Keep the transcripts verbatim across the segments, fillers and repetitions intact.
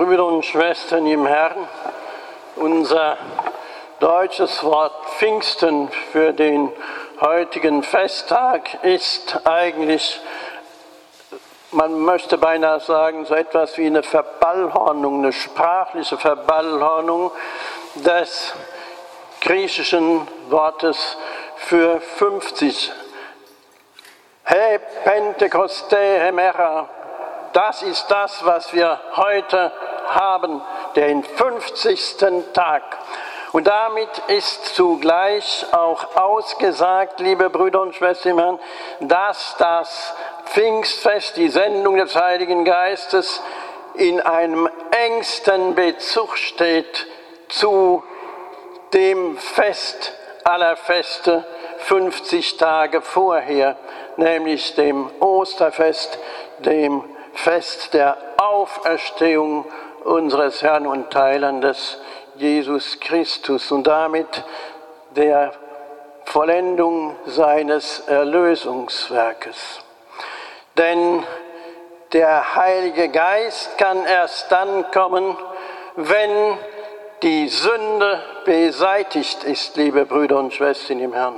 Brüder und Schwestern im Herrn, unser deutsches Wort Pfingsten für den heutigen Festtag ist eigentlich, man möchte beinahe sagen, so etwas wie eine Verballhornung, eine sprachliche Verballhornung des griechischen Wortes für fünfzig. He Pentekoste Hemera, das ist das, was wir heute haben, den fünfzigsten Tag. Und damit ist zugleich auch ausgesagt, liebe Brüder und Schwestern im Herrn, dass das Pfingstfest, die Sendung des Heiligen Geistes, in einem engsten Bezug steht zu dem Fest aller Feste fünfzig Tage vorher, nämlich dem Osterfest, dem Fest der Auferstehung unseres Herrn und Heilandes Jesus Christus und damit der Vollendung seines Erlösungswerkes. Denn der Heilige Geist kann erst dann kommen, wenn die Sünde beseitigt ist, liebe Brüder und Schwestern im Herrn.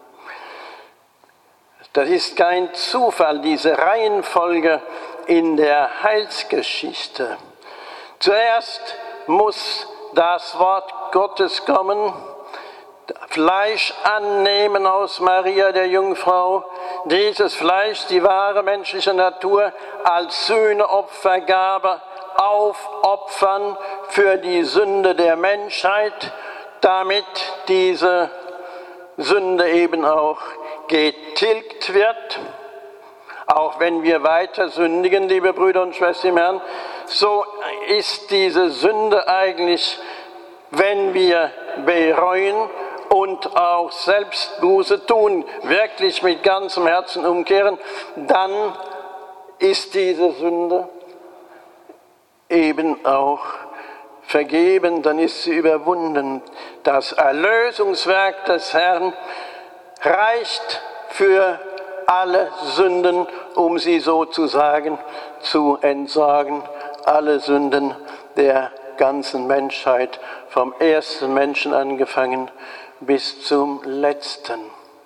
Das ist kein Zufall, diese Reihenfolge in der Heilsgeschichte. Zuerst muss das Wort Gottes kommen, Fleisch annehmen aus Maria der Jungfrau, dieses Fleisch, die wahre menschliche Natur, als Sühneopfergabe aufopfern für die Sünde der Menschheit, damit diese Sünde eben auch getilgt wird. Auch wenn wir weiter sündigen, liebe Brüder und Schwestern im Herrn, so ist diese Sünde eigentlich, wenn wir bereuen und auch selbst Buße tun, wirklich mit ganzem Herzen umkehren, dann ist diese Sünde eben auch vergeben, dann ist sie überwunden. Das Erlösungswerk des Herrn reicht für alle Sünden, um sie sozusagen zu entsorgen, alle Sünden der ganzen Menschheit, vom ersten Menschen angefangen bis zum letzten.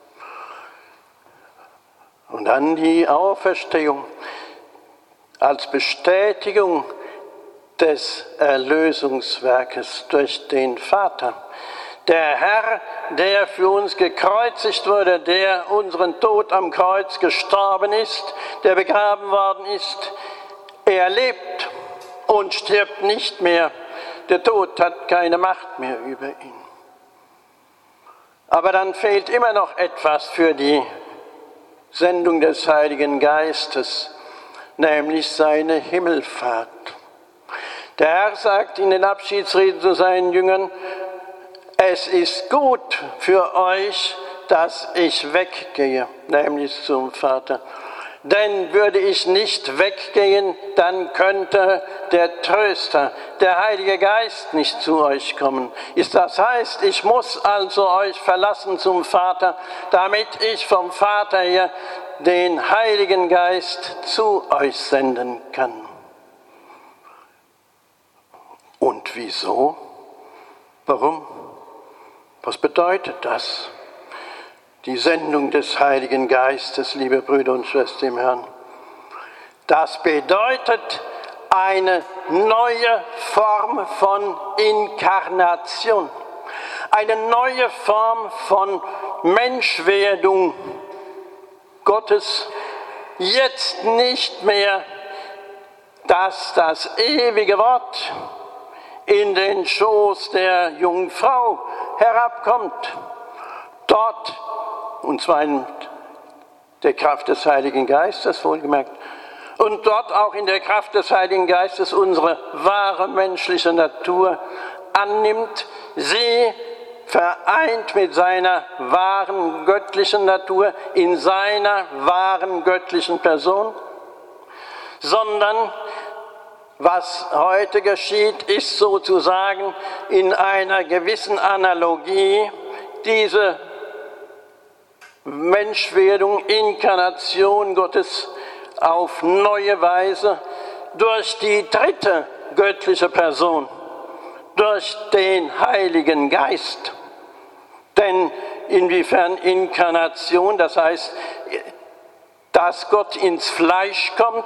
Und dann die Auferstehung als Bestätigung des Erlösungswerkes durch den Vater. Der Herr, der für uns gekreuzigt wurde, der unseren Tod am Kreuz gestorben ist, der begraben worden ist, er lebt und stirbt nicht mehr. Der Tod hat keine Macht mehr über ihn. Aber dann fehlt immer noch etwas für die Sendung des Heiligen Geistes, nämlich seine Himmelfahrt. Der Herr sagt in den Abschiedsreden zu seinen Jüngern: Es ist gut für euch, dass ich weggehe, nämlich zum Vater. Denn würde ich nicht weggehen, dann könnte der Tröster, der Heilige Geist, nicht zu euch kommen. Das heißt, ich muss also euch verlassen zum Vater, damit ich vom Vater her den Heiligen Geist zu euch senden kann. Und wieso? Warum? Was bedeutet das? Die Sendung des Heiligen Geistes, liebe Brüder und Schwestern im Herrn. Das bedeutet eine neue Form von Inkarnation, eine neue Form von Menschwerdung Gottes. Jetzt nicht mehr, dass das ewige Wort in den Schoß der Jungfrau herabkommt, dort, und zwar in der Kraft des Heiligen Geistes, wohlgemerkt, und dort auch in der Kraft des Heiligen Geistes unsere wahre menschliche Natur annimmt, sie vereint mit seiner wahren göttlichen Natur in seiner wahren göttlichen Person, sondern was heute geschieht, ist sozusagen in einer gewissen Analogie diese Menschwerdung, Inkarnation Gottes auf neue Weise durch die dritte göttliche Person, durch den Heiligen Geist. Denn inwiefern Inkarnation, das heißt, dass Gott ins Fleisch kommt,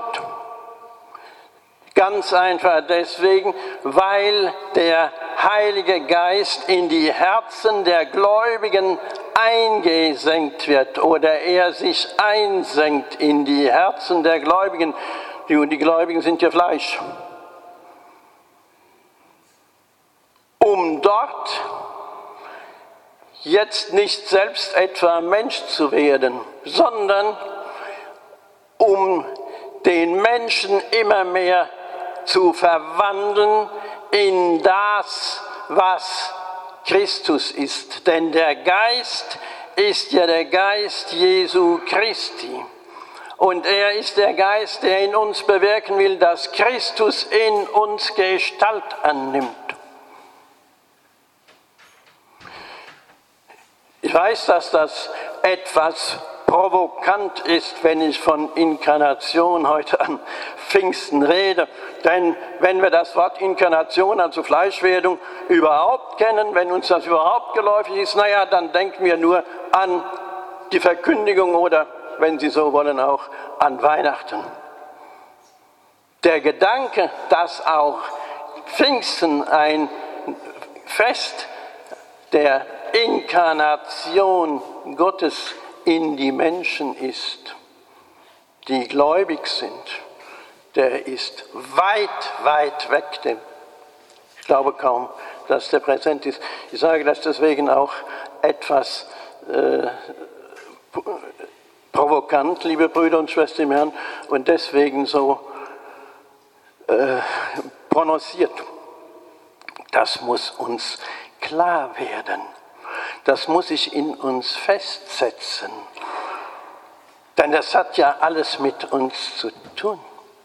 ganz einfach deswegen, weil der Heilige Geist in die Herzen der Gläubigen eingesenkt wird oder er sich einsenkt in die Herzen der Gläubigen. Die, die Gläubigen sind ja Fleisch. Um dort jetzt nicht selbst etwa Mensch zu werden, sondern um den Menschen immer mehr zu verwandeln in das, was Christus ist. Denn der Geist ist ja der Geist Jesu Christi. Und er ist der Geist, der in uns bewirken will, dass Christus in uns Gestalt annimmt. Ich weiß, dass das etwas provokant ist, wenn ich von Inkarnation heute an Pfingsten rede. Denn wenn wir das Wort Inkarnation, also Fleischwerdung, überhaupt kennen, wenn uns das überhaupt geläufig ist, naja, dann denken wir nur an die Verkündigung oder, wenn Sie so wollen, auch an Weihnachten. Der Gedanke, dass auch Pfingsten ein Fest der Inkarnation Gottes in die Menschen ist, die gläubig sind, der ist weit, weit weg. Denn ich glaube kaum, dass der präsent ist. Ich sage das deswegen auch etwas äh, provokant, liebe Brüder und Schwestern im Herrn, und deswegen so äh, prononciert. Das muss uns klar werden. Das muss sich in uns festsetzen. Denn das hat ja alles mit uns zu tun.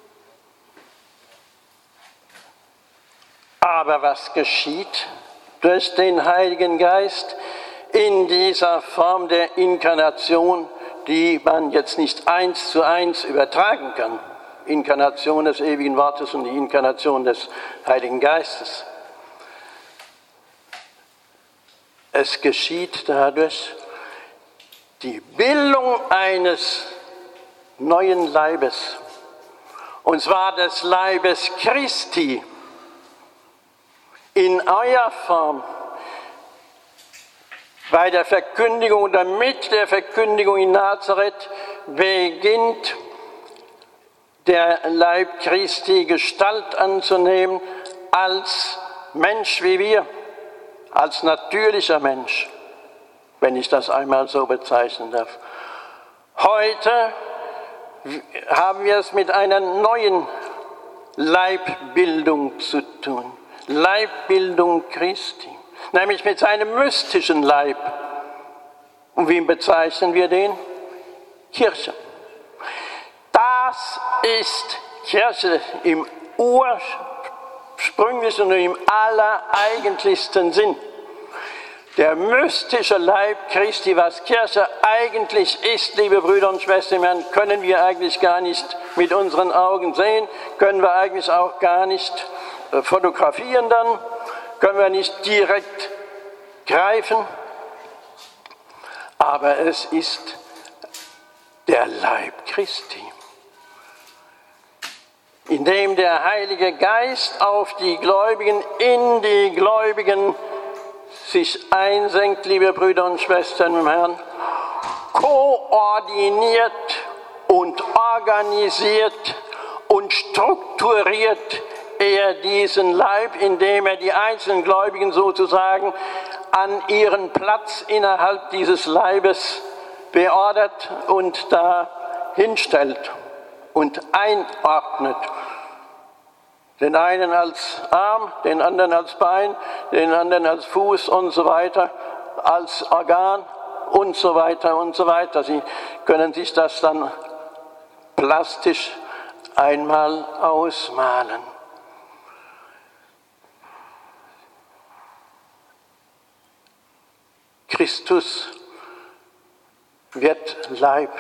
Aber was geschieht durch den Heiligen Geist in dieser Form der Inkarnation, die man jetzt nicht eins zu eins übertragen kann? Inkarnation des ewigen Wortes und die Inkarnation des Heiligen Geistes. Es geschieht dadurch die Bildung eines neuen Leibes, und zwar des Leibes Christi, in eurer Form. Bei der Verkündigung oder mit der Verkündigung in Nazareth beginnt der Leib Christi Gestalt anzunehmen als Mensch wie wir. Als natürlicher Mensch, wenn ich das einmal so bezeichnen darf. Heute haben wir es mit einer neuen Leibbildung zu tun. Leibbildung Christi, nämlich mit seinem mystischen Leib. Und wie bezeichnen wir den? Kirche. Das ist Kirche im ursprünglichen und im allereigentlichsten Sinn. Der mystische Leib Christi, was Kirche eigentlich ist, liebe Brüder und Schwestern, können wir eigentlich gar nicht mit unseren Augen sehen, können wir eigentlich auch gar nicht fotografieren dann, können wir nicht direkt greifen. Aber es ist der Leib Christi, in dem der Heilige Geist auf die Gläubigen, in die Gläubigen sich einsenkt, liebe Brüder und Schwestern im Herrn, koordiniert und organisiert und strukturiert er diesen Leib, indem er die einzelnen Gläubigen sozusagen an ihren Platz innerhalb dieses Leibes beordert und da hinstellt und einordnet. Den einen als Arm, den anderen als Bein, den anderen als Fuß und so weiter, als Organ und so weiter und so weiter. Sie können sich das dann plastisch einmal ausmalen. Christus wird Leib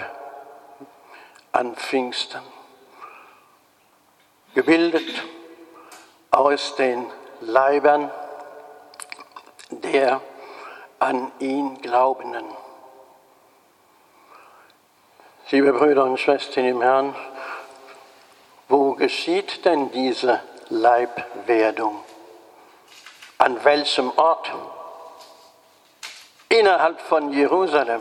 an Pfingsten, gebildet aus den Leibern der an ihn Glaubenden. Liebe Brüder und Schwestern im Herrn, wo geschieht denn diese Leibwerdung? An welchem Ort? Innerhalb von Jerusalem.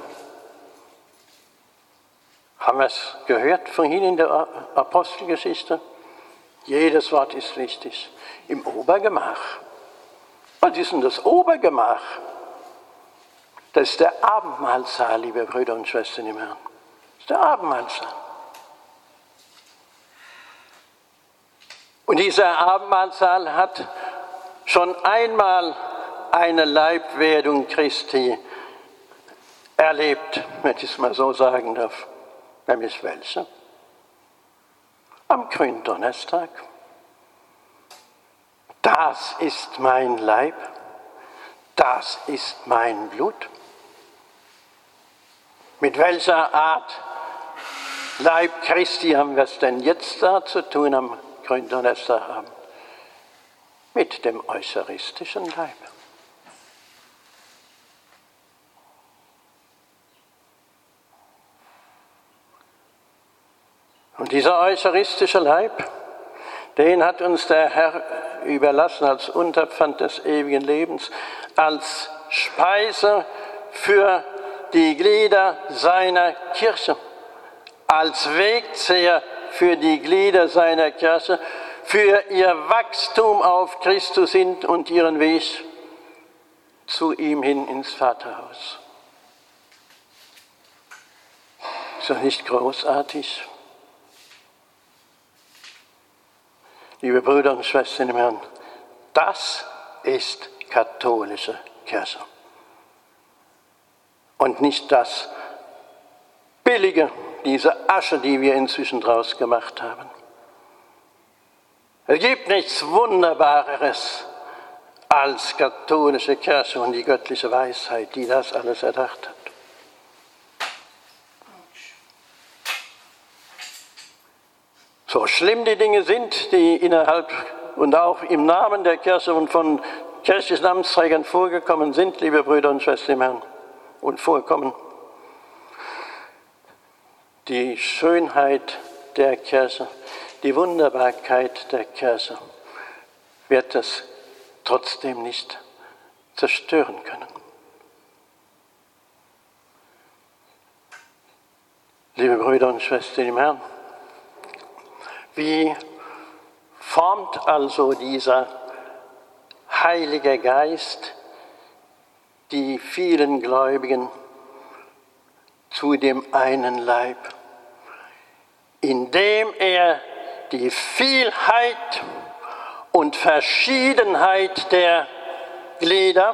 Haben wir es gehört vorhin in der Apostelgeschichte? Jedes Wort ist wichtig. Im Obergemach. Was ist denn das Obergemach? Das ist der Abendmahlsaal, liebe Brüder und Schwestern im Herrn. Das ist der Abendmahlsaal. Und dieser Abendmahlsaal hat schon einmal eine Leibwerdung Christi erlebt, wenn ich es mal so sagen darf. Nämlich welche? Am Gründonnerstag. Das ist mein Leib, das ist mein Blut. Mit welcher Art Leib Christi haben wir es denn jetzt da zu tun am Gründonnerstagabend? Mit dem eucharistischen Leib. Und dieser eucharistische Leib, den hat uns der Herr überlassen als Unterpfand des ewigen Lebens, als Speise für die Glieder seiner Kirche, als Wegzehr für die Glieder seiner Kirche, für ihr Wachstum auf Christus hin und ihren Weg zu ihm hin ins Vaterhaus. Ist das nicht großartig? Liebe Brüder und Schwestern im Herrn, das ist katholische Kirche. Und nicht das Billige, diese Asche, die wir inzwischen draus gemacht haben. Es gibt nichts Wunderbareres als katholische Kirche und die göttliche Weisheit, die das alles erdacht hat. So schlimm die Dinge sind, die innerhalb und auch im Namen der Kirche und von kirchlichen Amtsträgern vorgekommen sind, liebe Brüder und Schwestern im Herrn, und vorkommen. Die Schönheit der Kirche, die Wunderbarkeit der Kirche wird es trotzdem nicht zerstören können. Liebe Brüder und Schwestern im Herrn, wie formt also dieser Heilige Geist die vielen Gläubigen zu dem einen Leib, indem er die Vielheit und Verschiedenheit der Glieder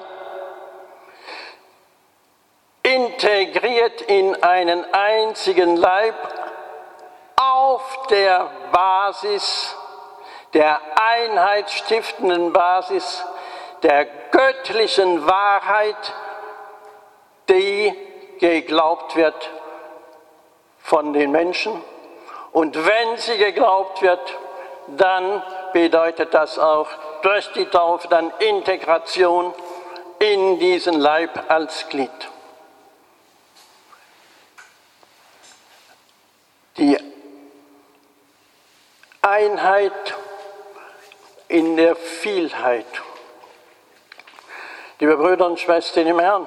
integriert in einen einzigen Leib auf der Basis, der einheitsstiftenden Basis der göttlichen Wahrheit, die geglaubt wird von den Menschen. Und wenn sie geglaubt wird, dann bedeutet das auch durch die Taufe dann Integration in diesen Leib als Glied. Die Einheit in der Vielheit. Liebe Brüder und Schwestern im Herrn,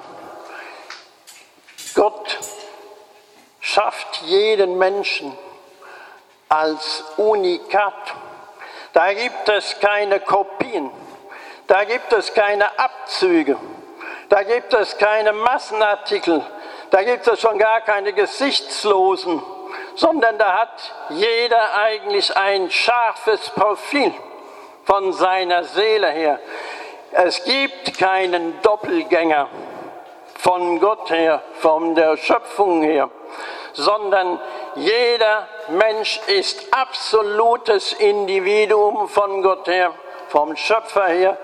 Gott schafft jeden Menschen als Unikat. Da gibt es keine Kopien, da gibt es keine Abzüge, da gibt es keine Massenartikel, da gibt es schon gar keine Gesichtslosen, sondern da hat jeder eigentlich ein scharfes Profil von seiner Seele her. Es gibt keinen Doppelgänger von Gott her, von der Schöpfung her, sondern jeder Mensch ist absolutes Individuum von Gott her, vom Schöpfer her,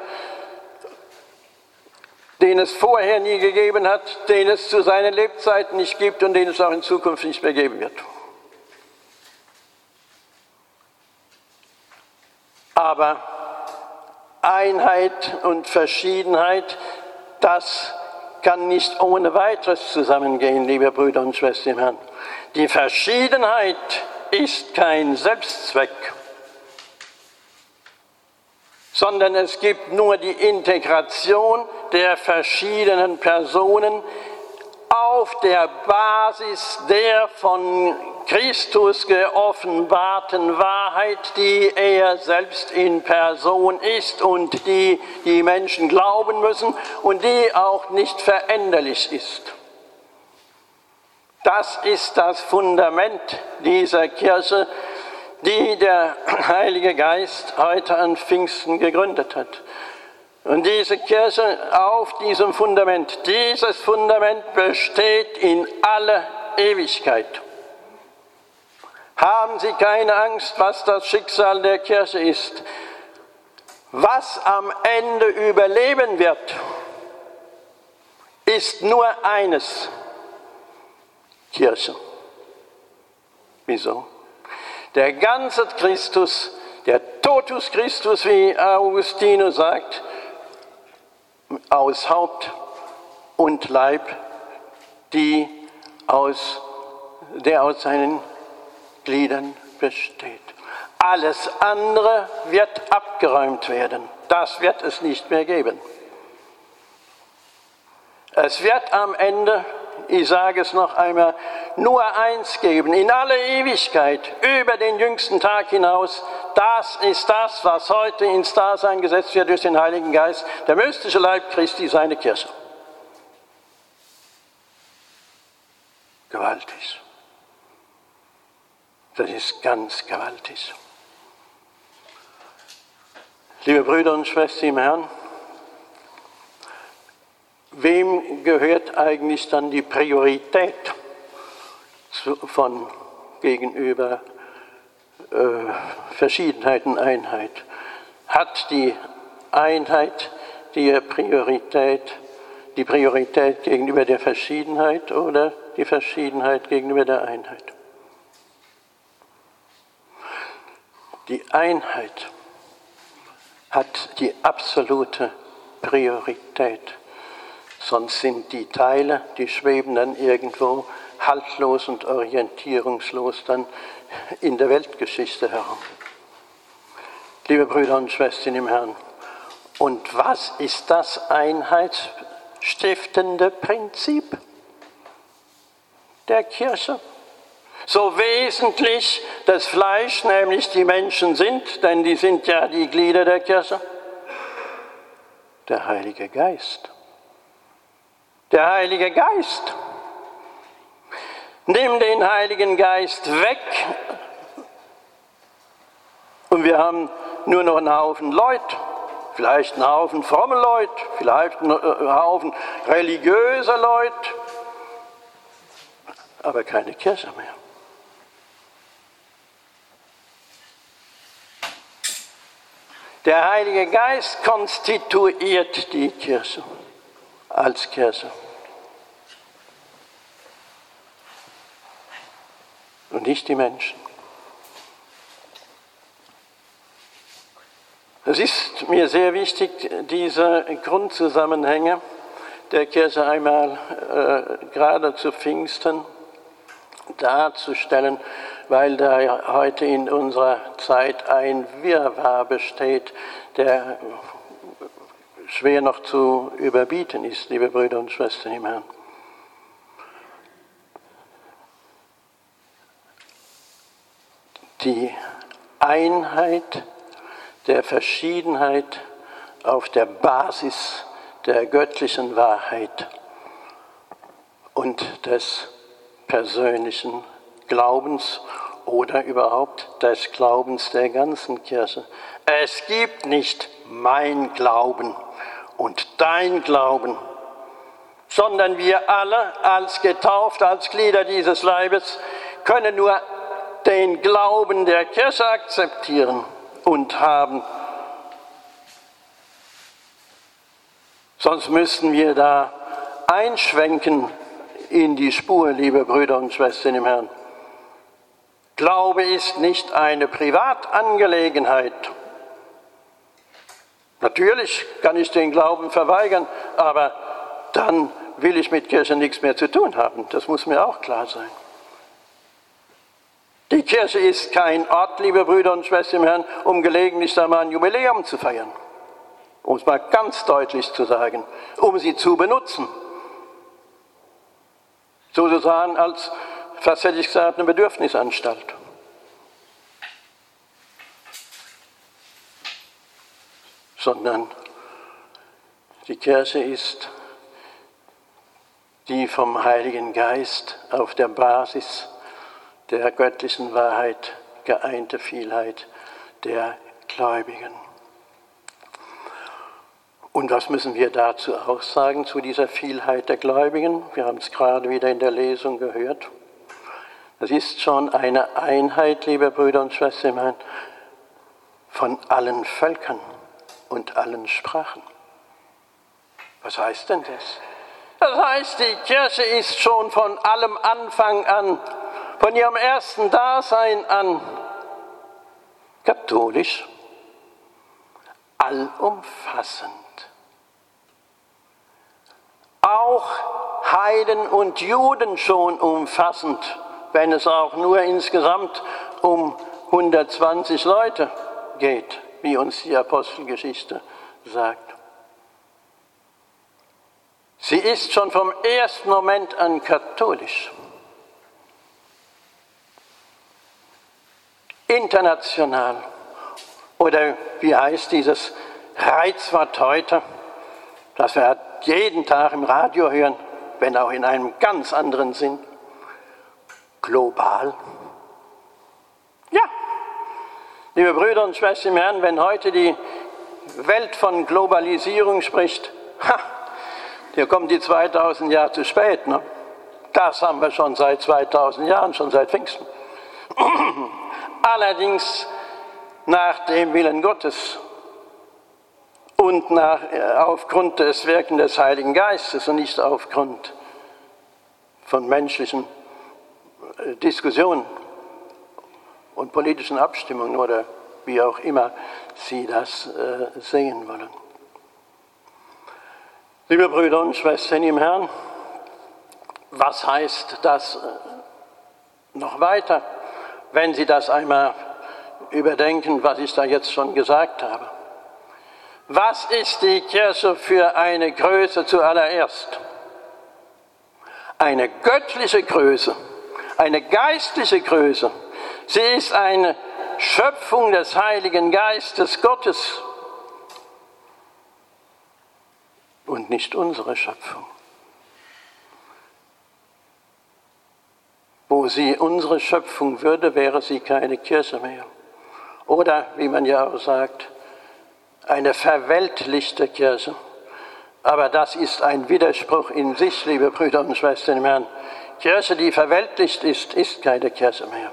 den es vorher nie gegeben hat, den es zu seinen Lebzeiten nicht gibt und den es auch in Zukunft nicht mehr geben wird. Aber Einheit und Verschiedenheit, das kann nicht ohne weiteres zusammengehen, liebe Brüder und Schwestern im Herrn. Die Verschiedenheit ist kein Selbstzweck, sondern es gibt nur die Integration der verschiedenen Personen auf der Basis der von Christus geoffenbarten Wahrheit, die er selbst in Person ist und die die Menschen glauben müssen und die auch nicht veränderlich ist. Das ist das Fundament dieser Kirche, die der Heilige Geist heute an Pfingsten gegründet hat. Und diese Kirche auf diesem Fundament, dieses Fundament besteht in alle Ewigkeit. Haben Sie keine Angst, was das Schicksal der Kirche ist. Was am Ende überleben wird, ist nur eines: Kirche. Wieso? Der ganze Christus, der Totus Christus, wie Augustinus sagt, aus Haupt und Leib, die aus, der aus seinen Gliedern besteht. Alles andere wird abgeräumt werden. Das wird es nicht mehr geben. Es wird am Ende, ich sage es noch einmal, nur eins geben, in alle Ewigkeit, über den jüngsten Tag hinaus. Das ist das, was heute ins Dasein gesetzt wird durch den Heiligen Geist, der mystische Leib Christi, seine Kirche. Gewaltig. Das ist ganz gewaltig. Liebe Brüder und Schwestern im Herrn, wem gehört eigentlich dann die Priorität von gegenüber äh, Verschiedenheit und Einheit? Hat die Einheit die Priorität, die Priorität gegenüber der Verschiedenheit oder die Verschiedenheit gegenüber der Einheit? Die Einheit hat die absolute Priorität. Sonst sind die Teile, die schweben dann irgendwo haltlos und orientierungslos dann in der Weltgeschichte herum. Liebe Brüder und Schwestern im Herrn, und was ist das einheitsstiftende Prinzip der Kirche? So wesentlich das Fleisch, nämlich die Menschen sind, denn die sind ja die Glieder der Kirche, der Heilige Geist. Der Heilige Geist. Nimm den Heiligen Geist weg und wir haben nur noch einen Haufen Leute, vielleicht einen Haufen fromme Leute, vielleicht einen Haufen religiöser Leute, aber keine Kirche mehr. Der Heilige Geist konstituiert die Kirche als Kirche. Und nicht die Menschen. Es ist mir sehr wichtig, diese Grundzusammenhänge der Kirche einmal äh, gerade zu Pfingsten darzustellen, weil da heute in unserer Zeit ein Wirrwarr besteht, der schwer noch zu überbieten ist, liebe Brüder und Schwestern im Herrn. Die Einheit der Verschiedenheit auf der Basis der göttlichen Wahrheit und des persönlichen Glaubens oder überhaupt des Glaubens der ganzen Kirche. Es gibt nicht mein Glauben und dein Glauben, sondern wir alle als getauft, als Glieder dieses Leibes können nur den Glauben der Kirche akzeptieren und haben. Sonst müssten wir da einschwenken in die Spur, liebe Brüder und Schwestern im Herrn. Glaube ist nicht eine Privatangelegenheit. Natürlich kann ich den Glauben verweigern, aber dann will ich mit Kirche nichts mehr zu tun haben. Das muss mir auch klar sein. Die Kirche ist kein Ort, liebe Brüder und Schwestern im Herrn, um gelegentlich da mal ein Jubiläum zu feiern. Um es mal ganz deutlich zu sagen, um sie zu benutzen. Sozusagen als, fast hätte ich gesagt, eine Bedürfnisanstalt. Sondern die Kirche ist die vom Heiligen Geist auf der Basis der göttlichen Wahrheit geeinte Vielheit der Gläubigen. Und was müssen wir dazu auch sagen, zu dieser Vielheit der Gläubigen? Wir haben es gerade wieder in der Lesung gehört. Das ist schon eine Einheit, liebe Brüder und Schwestern, von allen Völkern und allen Sprachen. Was heißt denn das? Das heißt, die Kirche ist schon von allem Anfang an, von ihrem ersten Dasein an, katholisch, allumfassend. Auch Heiden und Juden schon umfassend, wenn es auch nur insgesamt um hundertzwanzig Leute geht, wie uns die Apostelgeschichte sagt. Sie ist schon vom ersten Moment an katholisch. International. Oder wie heißt dieses Reizwort heute, das wir jeden Tag im Radio hören, wenn auch in einem ganz anderen Sinn? Global. Ja, liebe Brüder und Schwestern im Herrn, wenn heute die Welt von Globalisierung spricht, ha, hier kommen die zweitausend Jahre zu spät. Ne? Das haben wir schon seit zweitausend Jahren, schon seit Pfingsten. Allerdings nach dem Willen Gottes und nach, aufgrund des Wirken des Heiligen Geistes und nicht aufgrund von menschlichen Diskussionen und politischen Abstimmungen oder wie auch immer Sie das äh, sehen wollen. Liebe Brüder und Schwestern im Herrn, was heißt das noch weiter, wenn Sie das einmal überdenken, was ich da jetzt schon gesagt habe? Was ist die Kirche für eine Größe zuallererst? Eine göttliche Größe, eine geistliche Größe. Sie ist eine Schöpfung des Heiligen Geistes Gottes und nicht unsere Schöpfung. Wo sie unsere Schöpfung würde, wäre sie keine Kirche mehr. Oder, wie man ja auch sagt, eine verweltlichte Kirche. Aber das ist ein Widerspruch in sich, liebe Brüder und Schwestern im Herrn. Kirche, die verweltlicht ist, ist keine Kirche mehr.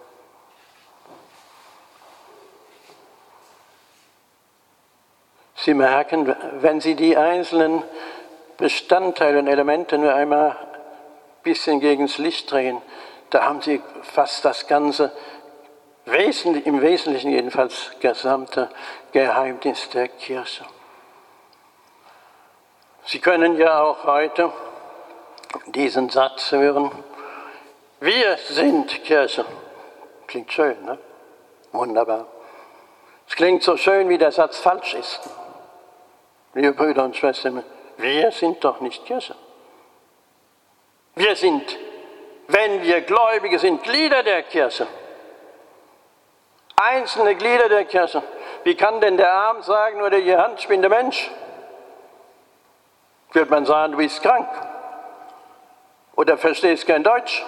Sie merken, wenn Sie die einzelnen Bestandteile und Elemente nur einmal ein bisschen gegen das Licht drehen, da haben Sie fast das ganze, im Wesentlichen jedenfalls, gesamte Geheimnis der Kirche. Sie können ja auch heute diesen Satz hören: Wir sind Kirche. Klingt schön, ne? Wunderbar. Es klingt so schön, wie der Satz falsch ist. Liebe Brüder und Schwestern, wir sind doch nicht Kirche. Wir sind, wenn wir Gläubige sind, Glieder der Kirche. Einzelne Glieder der Kirche. Wie kann denn der Arm sagen oder die Hand, ich bin der Mensch? Wird man sagen, du bist krank oder verstehst kein Deutsch?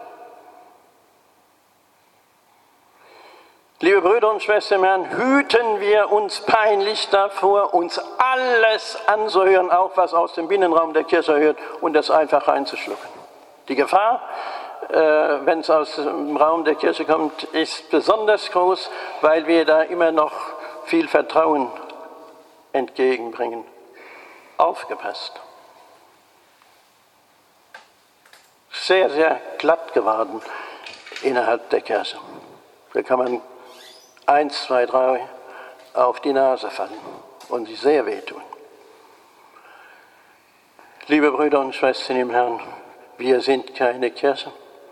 Liebe Brüder und Schwestern im Herrn, hüten wir uns peinlich davor, uns alles anzuhören, auch was aus dem Binnenraum der Kirche hört, und das einfach reinzuschlucken. Die Gefahr, äh, wenn es aus dem Raum der Kirche kommt, ist besonders groß, weil wir da immer noch viel Vertrauen entgegenbringen. Aufgepasst. Sehr, sehr glatt geworden innerhalb der Kirche. Da kann man eins, zwei, drei auf die Nase fallen. und sie sehr wehtun. Liebe Brüder und Schwestern im Herrn, wir sind keine Kirche.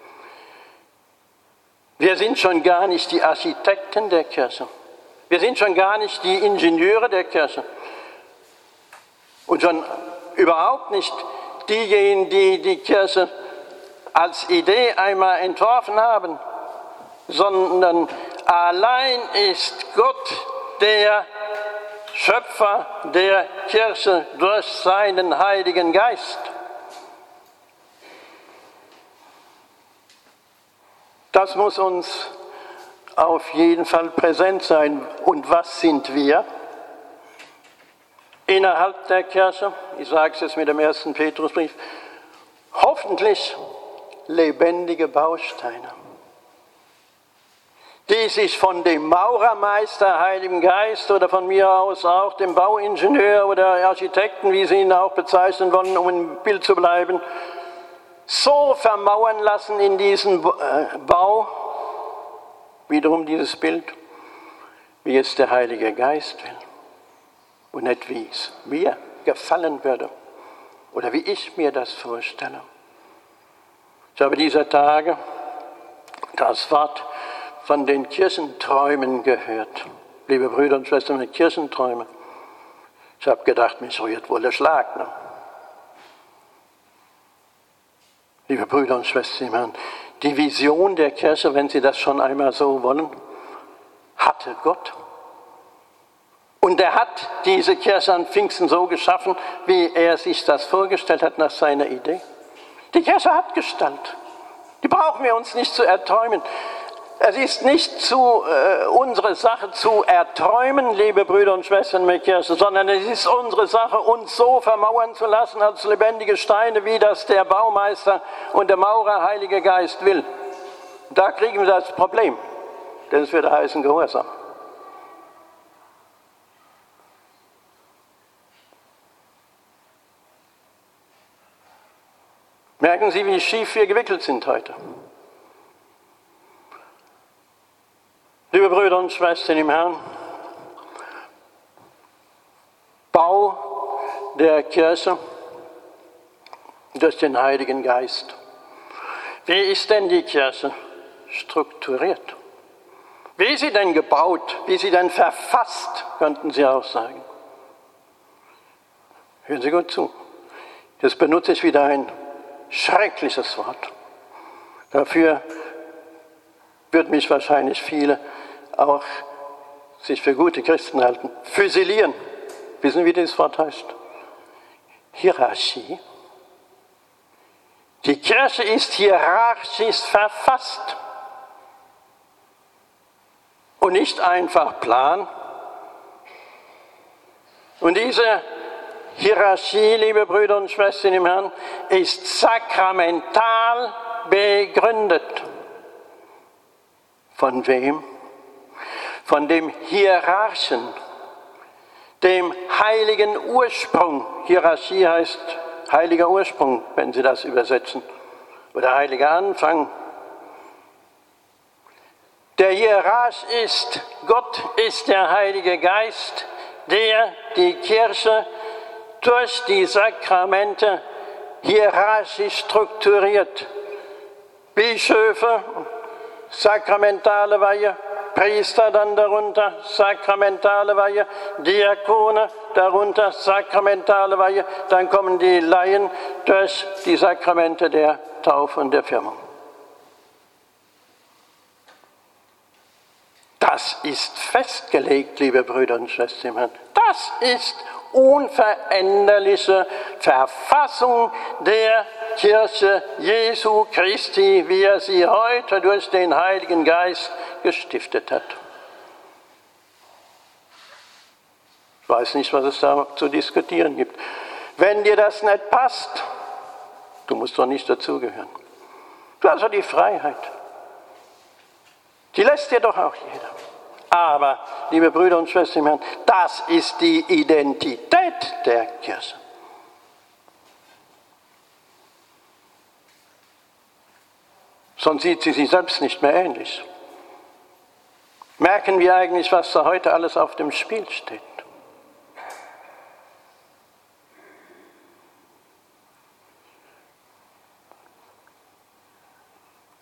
Wir sind schon gar nicht die Architekten der Kirche. Wir sind schon gar nicht die Ingenieure der Kirche. Und schon überhaupt nicht diejenigen, die die Kirche als Idee einmal entworfen haben, sondern allein ist Gott der Schöpfer der Kirche durch seinen Heiligen Geist. Das muss uns auf jeden Fall präsent sein. Und was sind wir? Innerhalb der Kirche, ich sage es jetzt mit dem ersten Petrusbrief, hoffentlich lebendige Bausteine, die sich von dem Maurermeister, Heiligen Geist oder von mir aus auch dem Bauingenieur oder Architekten, wie sie ihn auch bezeichnen wollen, um im Bild zu bleiben, so vermauern lassen in diesem Bau, wiederum dieses Bild, wie es der Heilige Geist will und nicht wie es mir gefallen würde oder wie ich mir das vorstelle. Ich habe dieser Tage das Wort von den Kirchenträumen gehört. Liebe Brüder und Schwestern, mit Kirchenträume. Ich habe gedacht, mich rührt wohl der Schlag. Ne? Liebe Brüder und Schwestern im Herrn, die Vision der Kirche, wenn Sie das schon einmal so wollen, hatte Gott. Und er hat diese Kirche an Pfingsten so geschaffen, wie er sich das vorgestellt hat nach seiner Idee. Die Kirche hat Gestalt. Die brauchen wir uns nicht zu erträumen. Es ist nicht zu, äh, unsere Sache zu erträumen, liebe Brüder und Schwestern mit Kirche, sondern es ist unsere Sache, uns so vermauern zu lassen als lebendige Steine, wie das der Baumeister und der Maurer Heilige Geist will. Da kriegen wir das Problem, denn es wird heißen Gehorsam. Merken Sie, wie schief wir gewickelt sind heute. Liebe Brüder und Schwestern im Herrn, Bau der Kirche durch den Heiligen Geist. Wie ist denn die Kirche strukturiert? Wie ist sie denn gebaut? Wie ist sie denn verfasst, könnten Sie auch sagen. Hören Sie gut zu. Jetzt benutze ich wieder ein schreckliches Wort. Dafür würden mich wahrscheinlich viele auch sich für gute Christen halten. Füsilieren. Wissen Sie, wie dieses Wort heißt? Hierarchie. Die Kirche ist hierarchisch verfasst. Und nicht einfach Plan. Und diese Hierarchie, liebe Brüder und Schwestern im Herrn, ist sakramental begründet. Von wem? Von dem Hierarchen, dem heiligen Ursprung. Hierarchie heißt heiliger Ursprung, wenn Sie das übersetzen. Oder heiliger Anfang. Der Hierarch ist, Gott ist der Heilige Geist, der die Kirche durch die Sakramente hierarchisch strukturiert. Bischöfe, sakramentale Weihe, Priester dann darunter, sakramentale Weihe, Diakone darunter, sakramentale Weihe, dann kommen die Laien durch die Sakramente der Taufe und der Firmung. Das ist festgelegt, liebe Brüder und Schwestern im Herrn. Das ist unveränderliche Verfassung der Kirche Jesu Christi, wie er sie heute durch den Heiligen Geist gestiftet hat. Ich weiß nicht, was es da zu diskutieren gibt. Wenn dir das nicht passt, du musst doch nicht dazugehören. Du hast doch die Freiheit. Die lässt dir doch auch jeder. Aber, liebe Brüder und Schwestern im Herrn, das ist die Identität der Kirche. Sonst sieht sie sich selbst nicht mehr ähnlich. Merken wir eigentlich, was da heute alles auf dem Spiel steht?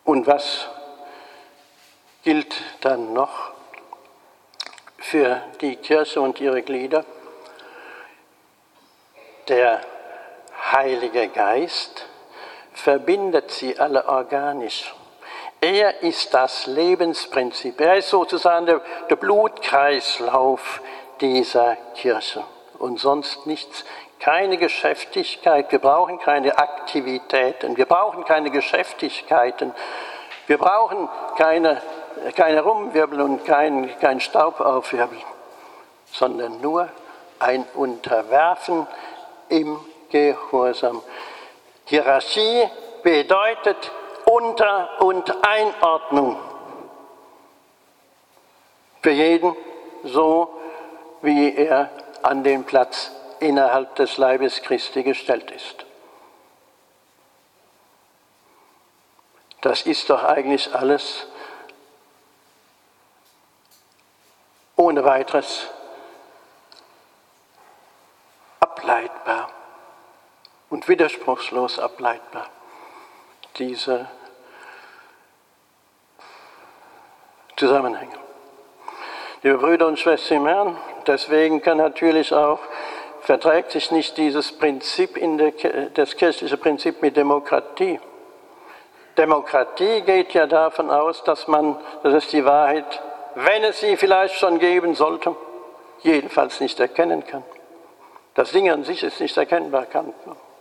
Und was gilt dann noch für die Kirche und ihre Glieder? Der Heilige Geist verbindet sie alle organisch. Er ist das Lebensprinzip. Er ist sozusagen der, der Blutkreislauf dieser Kirche und sonst nichts. Keine Geschäftigkeit. Wir brauchen keine Aktivitäten. Wir brauchen keine Geschäftigkeiten. Wir brauchen keine, keine Rumwirbel und kein, kein Staub aufwirbeln, sondern nur ein Unterwerfen im Gehorsam. Hierarchie bedeutet Unter- und Einordnung. Für jeden so, wie er an den Platz innerhalb des Leibes Christi gestellt ist. Das ist doch eigentlich alles ohne weiteres ableitbar und widerspruchslos ableitbar. Diese Zusammenhänge. Liebe Brüder und Schwestern im Herrn, deswegen kann natürlich auch, verträgt sich nicht dieses Prinzip, in der, das kirchliche Prinzip mit Demokratie. Demokratie geht ja davon aus, dass man, dass es die Wahrheit, wenn es sie vielleicht schon geben sollte, jedenfalls nicht erkennen kann. Das Ding an sich ist nicht erkennbar kann.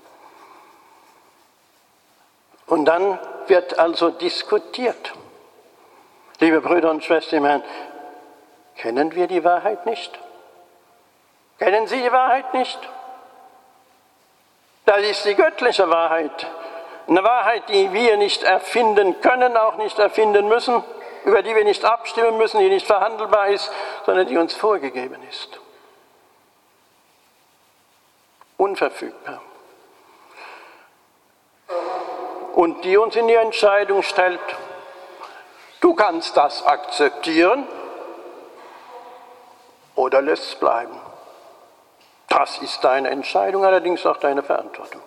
Und dann wird also diskutiert. Liebe Brüder und Schwestern im Herrn, kennen wir die Wahrheit nicht? Kennen Sie die Wahrheit nicht? Das ist die göttliche Wahrheit. Eine Wahrheit, die wir nicht erfinden können, auch nicht erfinden müssen, über die wir nicht abstimmen müssen, die nicht verhandelbar ist, sondern die uns vorgegeben ist. Unverfügbar. Und die uns in die Entscheidung stellt, du kannst das akzeptieren oder lässt es bleiben. Das ist deine Entscheidung, allerdings auch deine Verantwortung.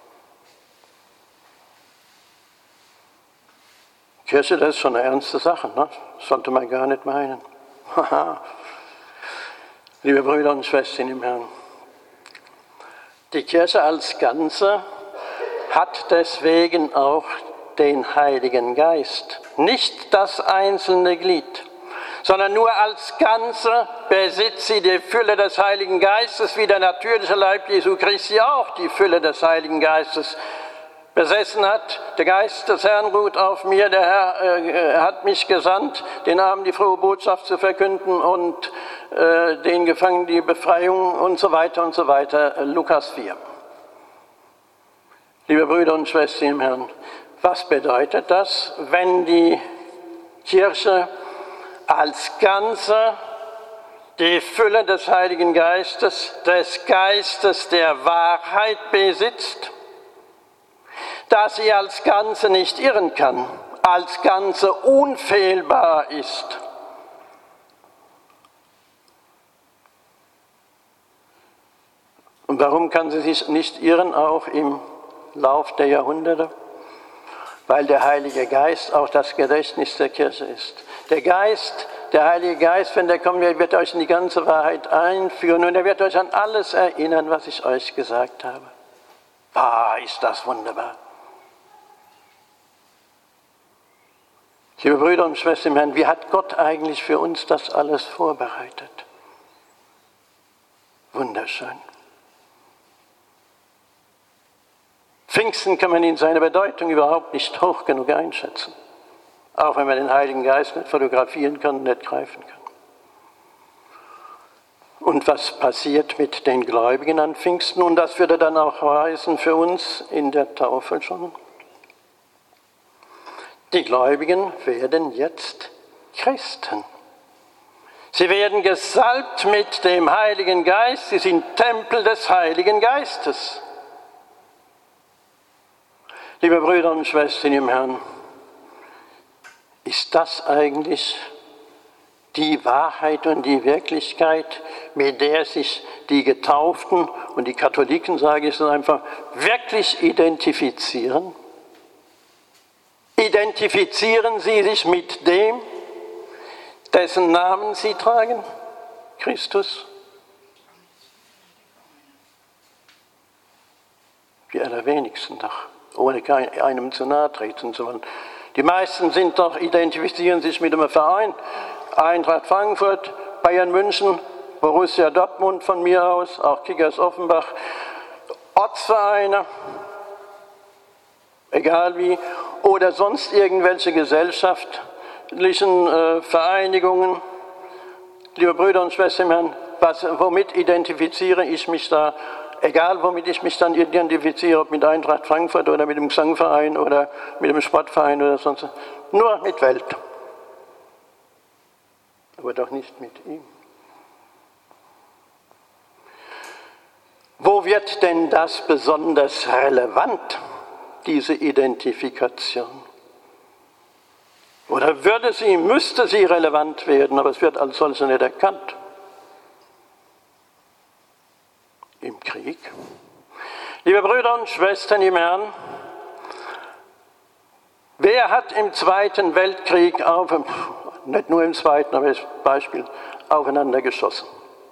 Kirche, das ist schon eine ernste Sache, ne? Das sollte man gar nicht meinen. Liebe Brüder und Schwestern im Herrn, die Kirche als Ganze hat deswegen auch den Heiligen Geist, nicht das einzelne Glied, sondern nur als Ganze besitzt sie die Fülle des Heiligen Geistes, wie der natürliche Leib Jesu Christi auch die Fülle des Heiligen Geistes besessen hat. Der Geist des Herrn ruht auf mir, der Herr äh, hat mich gesandt, den Armen die frohe Botschaft zu verkünden und äh, den Gefangenen die Befreiung und so weiter und so weiter. Lukas vier. Liebe Brüder und Schwestern im Herrn, was bedeutet das, wenn die Kirche als Ganze die Fülle des Heiligen Geistes, des Geistes der Wahrheit besitzt, dass sie als Ganze nicht irren kann, als Ganze unfehlbar ist? Und warum kann sie sich nicht irren, auch im Lauf der Jahrhunderte? Weil der Heilige Geist auch das Gedächtnis der Kirche ist. Der Geist, der Heilige Geist, wenn der kommt, wird euch in die ganze Wahrheit einführen und er wird euch an alles erinnern, was ich euch gesagt habe. Ah, ist das wunderbar. Liebe Brüder und Schwestern im Herrn, wie hat Gott eigentlich für uns das alles vorbereitet? Wunderschön. Pfingsten kann man in seiner Bedeutung überhaupt nicht hoch genug einschätzen. Auch wenn man den Heiligen Geist nicht fotografieren kann und nicht greifen kann. Und was passiert mit den Gläubigen an Pfingsten? Und das würde dann auch heißen für uns in der Taufe schon. Die Gläubigen werden jetzt Christen. Sie werden gesalbt mit dem Heiligen Geist. Sie sind Tempel des Heiligen Geistes. Liebe Brüder und Schwestern im Herrn, ist das eigentlich die Wahrheit und die Wirklichkeit, mit der sich die Getauften und die Katholiken, sage ich es einfach, wirklich identifizieren? Identifizieren Sie sich mit dem, dessen Namen Sie tragen? Christus? Die allerwenigsten doch, ohne einem zu nahe treten zu wollen. Die meisten sind doch, identifizieren sich mit einem Verein, Eintracht Frankfurt, Bayern München, Borussia Dortmund von mir aus, auch Kickers Offenbach, Ortsvereine, egal wie, oder sonst irgendwelche gesellschaftlichen äh, Vereinigungen. Liebe Brüder und Schwestern, Herrn, was, womit identifiziere ich mich da? Egal, womit ich mich dann identifiziere, ob mit Eintracht Frankfurt oder mit dem Gesangverein oder mit dem Sportverein oder sonst, nur mit Welt. Aber doch nicht mit ihm. Wo wird denn das besonders relevant, diese Identifikation? Oder würde sie, müsste sie relevant werden, aber es wird als solche nicht erkannt. Im Krieg. Liebe Brüder und Schwestern im Herrn, wer hat im Zweiten Weltkrieg, auf, nicht nur im Zweiten, aber als Beispiel, aufeinander geschossen?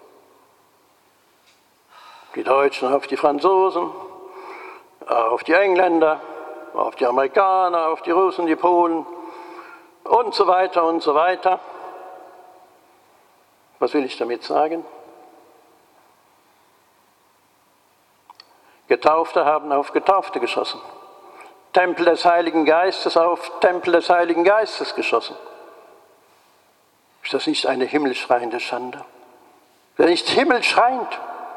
Die Deutschen auf die Franzosen, auf die Engländer, auf die Amerikaner, auf die Russen, die Polen und so weiter und so weiter. Was will ich damit sagen? Getaufte haben auf Getaufte geschossen. Tempel des Heiligen Geistes auf Tempel des Heiligen Geistes geschossen. Ist das nicht eine himmelschreiende Schande? Wer nicht himmelschreiend?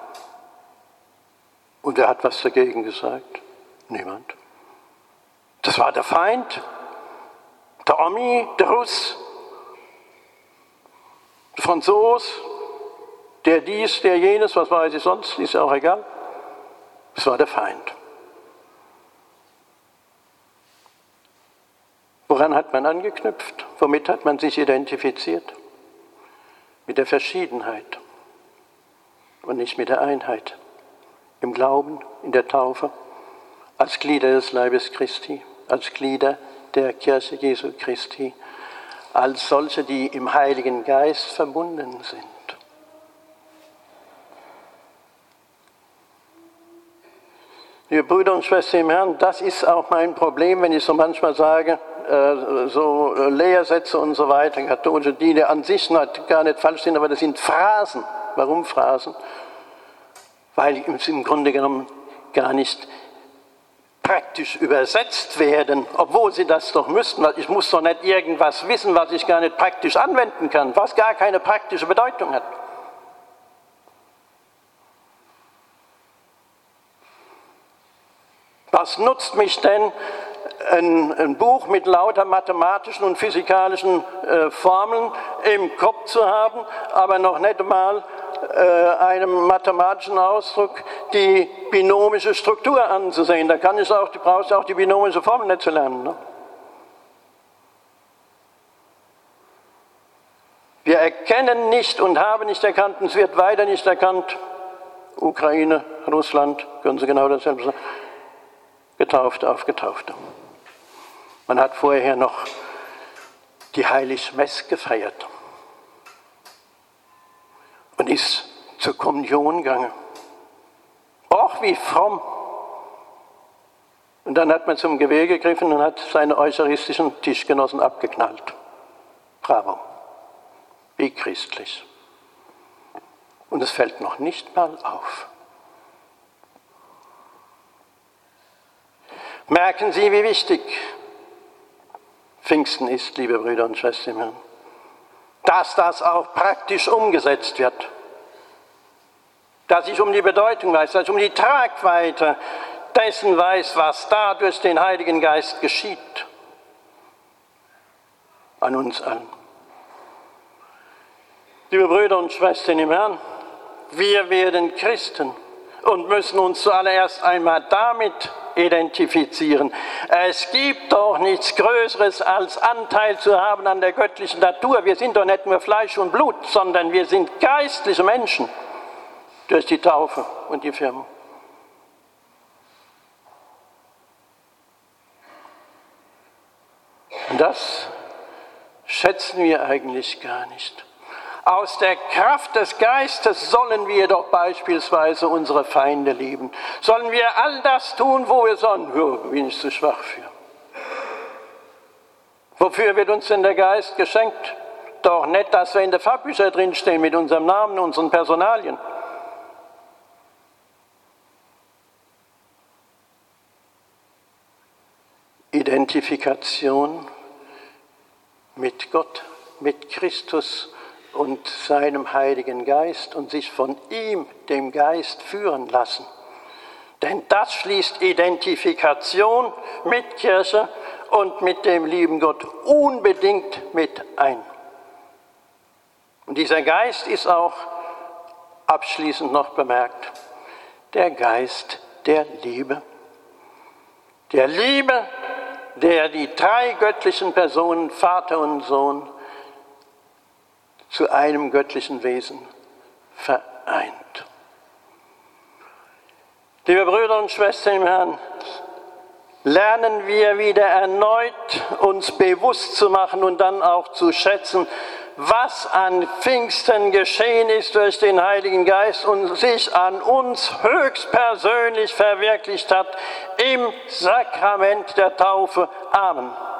Und wer hat was dagegen gesagt? Niemand. Das war der Feind, der Ami, der Russ, der Franzos, der dies, der jenes, was weiß ich sonst, ist ja auch egal. Es war der Feind. Woran hat man angeknüpft? Womit hat man sich identifiziert? Mit der Verschiedenheit und nicht mit der Einheit. Im Glauben, in der Taufe, als Glieder des Leibes Christi, als Glieder der Kirche Jesu Christi, als solche, die im Heiligen Geist verbunden sind. Liebe Brüder und Schwestern im Herrn, das ist auch mein Problem, wenn ich so manchmal sage, äh, so Lehrsätze und so weiter, katholische Dienste an sich gar nicht falsch sind, aber das sind Phrasen. Warum Phrasen? Weil sie im Grunde genommen gar nicht praktisch übersetzt werden, obwohl sie das doch müssten. Ich muss doch nicht irgendwas wissen, was ich gar nicht praktisch anwenden kann, was gar keine praktische Bedeutung hat. Was nutzt mich denn ein, ein Buch mit lauter mathematischen und physikalischen äh, Formeln im Kopf zu haben, aber noch nicht mal äh, einem mathematischen Ausdruck die binomische Struktur anzusehen? Da kann ich auch, du brauchst auch die binomische Formel nicht zu lernen. Ne? Wir erkennen nicht und haben nicht erkannt, und es wird weiter nicht erkannt, Ukraine, Russland, können Sie genau dasselbe sagen, Getaufte auf Getaufte. Man hat vorher noch die Heiligmesse gefeiert und ist zur Kommunion gegangen. Och, wie fromm! Und dann hat man zum Gewehr gegriffen und hat seine eucharistischen Tischgenossen abgeknallt. Bravo! Wie christlich. Und es fällt noch nicht mal auf. Merken Sie, wie wichtig Pfingsten ist, liebe Brüder und Schwestern im Herrn, dass das auch praktisch umgesetzt wird, dass ich um die Bedeutung weiß, dass ich um die Tragweite dessen weiß, was da durch den Heiligen Geist geschieht, an uns allen. Liebe Brüder und Schwestern im Herrn, wir werden Christen und müssen uns zuallererst einmal damit identifizieren. Es gibt doch nichts Größeres als Anteil zu haben an der göttlichen Natur. Wir sind doch nicht nur Fleisch und Blut, sondern wir sind geistliche Menschen durch die Taufe und die Firmung. Das schätzen wir eigentlich gar nicht. Aus der Kraft des Geistes sollen wir doch beispielsweise unsere Feinde lieben. Sollen wir all das tun, wo wir sagen, oh, bin ich zu schwach für. Wofür wird uns denn der Geist geschenkt? Doch nicht, dass wir in der Fachbücher drinstehen mit unserem Namen, unseren Personalien. Identifikation mit Gott, mit Christus und seinem Heiligen Geist und sich von ihm, dem Geist, führen lassen. Denn das schließt Identifikation mit Kirche und mit dem lieben Gott unbedingt mit ein. Und dieser Geist ist auch abschließend noch bemerkt, der Geist der Liebe. Der Liebe, der die drei göttlichen Personen, Vater und Sohn, zu einem göttlichen Wesen vereint. Liebe Brüder und Schwestern im Herrn, lernen wir wieder erneut uns bewusst zu machen und dann auch zu schätzen, was an Pfingsten geschehen ist durch den Heiligen Geist und sich an uns höchstpersönlich verwirklicht hat im Sakrament der Taufe. Amen.